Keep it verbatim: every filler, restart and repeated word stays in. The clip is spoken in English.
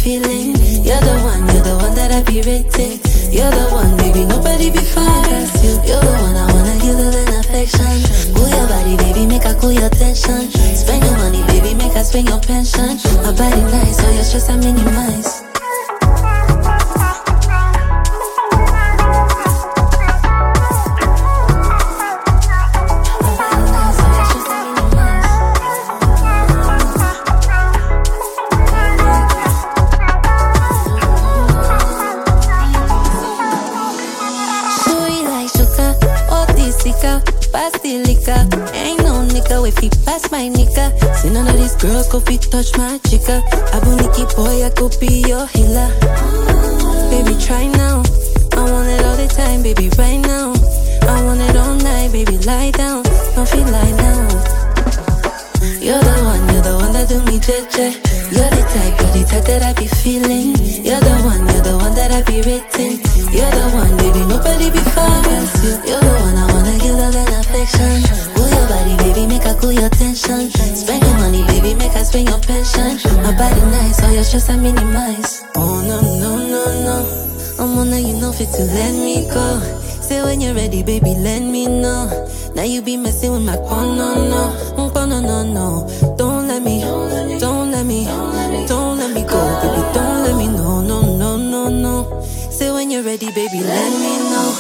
feeling. You're the one, you're the one that I be rating. You're the one, baby, nobody be fine as you. You're the one I wanna give love and affection. Cool your body, baby, make her cool your tension. Spend your money, baby, make her spend your pension. My body nice, all your stress I minimize. Basilica, ain't no nigga if he pass my nigga. See none of these girls go fit touch my chica. Abuniki boy, I could be your healer. Baby, try now. I want it all the time, baby, right now. I want it all night, baby, lie down. Don't feel lie down. You're the one, you're the one that do me J J. You're the type, you're the type that I be feeling. You're the one, you're the one that I be rating. You're the one, baby, nobody be fine as you. You're the one I wanna give love and affection. Cool your body, baby, make her cool your tension. Spend your money, baby, make her spend your pension. My body nice, all your stress I minimize. Oh no, no, no, no, I'm on you know fit to let me go. Say when you're ready, baby, let me know. Now you be messing with my phone, no, no, no, no, no, no. Don't let me, don't let me, don't let me go, baby, don't let me, no, no, no, no, no. Say when you're ready, baby, let me know.